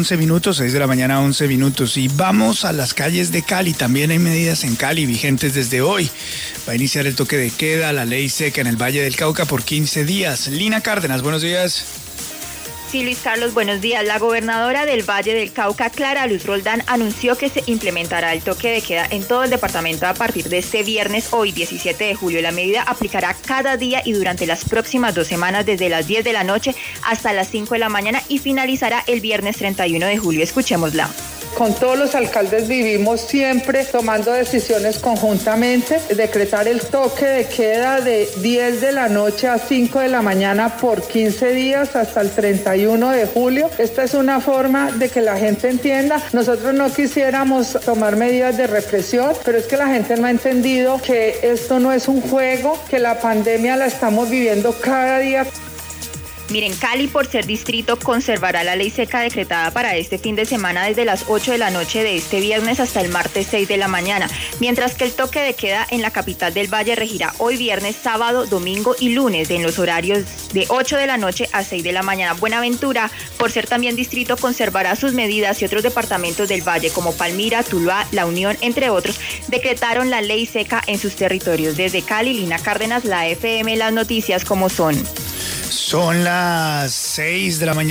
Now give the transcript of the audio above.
11 minutos, 6 de la mañana, 11 minutos. Y vamos a las calles de Cali. También hay medidas en Cali vigentes desde hoy. Va a iniciar el toque de queda, la ley seca en el Valle del Cauca por 15 días. Lina Cárdenas, buenos días. Sí, Luis Carlos, buenos días. La gobernadora del Valle del Cauca, Clara Luz Roldán, anunció que se implementará el toque de queda en todo el departamento a partir de este viernes, hoy 17 de julio. La medida aplicará cada día y durante las próximas 2 semanas, desde las 10 de la noche hasta las 5 de la mañana, y finalizará el viernes 31 de julio. Escuchémosla. Con todos los alcaldes vivimos siempre tomando decisiones conjuntamente, decretar el toque de queda de 10 de la noche a 5 de la mañana por 15 días hasta el 31 de julio. Esta es una forma de que la gente entienda. Nosotros no quisiéramos tomar medidas de represión, pero es que la gente no ha entendido que esto no es un juego, que la pandemia la estamos viviendo cada día. Miren, Cali, por ser distrito, conservará la ley seca decretada para este fin de semana desde las 8 de la noche de este viernes hasta el martes 6 de la mañana, mientras que el toque de queda en la capital del Valle regirá hoy viernes, sábado, domingo y lunes en los horarios de 8 de la noche a 6 de la mañana. Buenaventura, por ser también distrito, conservará sus medidas, y otros departamentos del Valle como Palmira, Tuluá, La Unión, entre otros, decretaron la ley seca en sus territorios. Desde Cali, Lina Cárdenas, la FM, las noticias como son. Son las 6 de la mañana.